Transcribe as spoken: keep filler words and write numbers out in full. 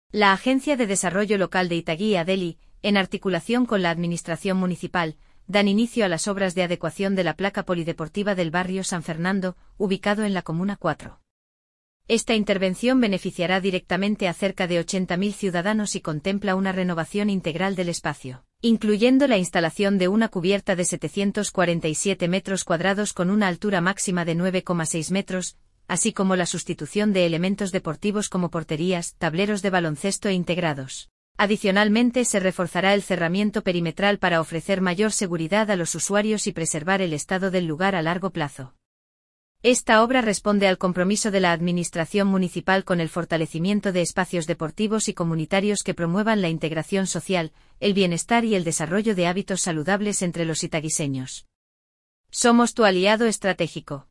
La Agencia de Desarrollo Local de Itagüí Adeli, en articulación con la Administración Municipal, dan inicio a las obras de adecuación de la placa polideportiva del barrio San Fernando, ubicado en la Comuna cuatro. Esta intervención beneficiará directamente a cerca de ochenta mil ciudadanos y contempla una renovación integral del espacio, incluyendo la instalación de una cubierta de setecientos cuarenta y siete metros cuadrados con una altura máxima de nueve coma seis metros, así como la sustitución de elementos deportivos como porterías, tableros de baloncesto e integrados. Adicionalmente, se reforzará el cerramiento perimetral para ofrecer mayor seguridad a los usuarios y preservar el estado del lugar a largo plazo. Esta obra responde al compromiso de la Administración Municipal con el fortalecimiento de espacios deportivos y comunitarios que promuevan la integración social, el bienestar y el desarrollo de hábitos saludables entre los itaguiseños. Somos tu aliado estratégico.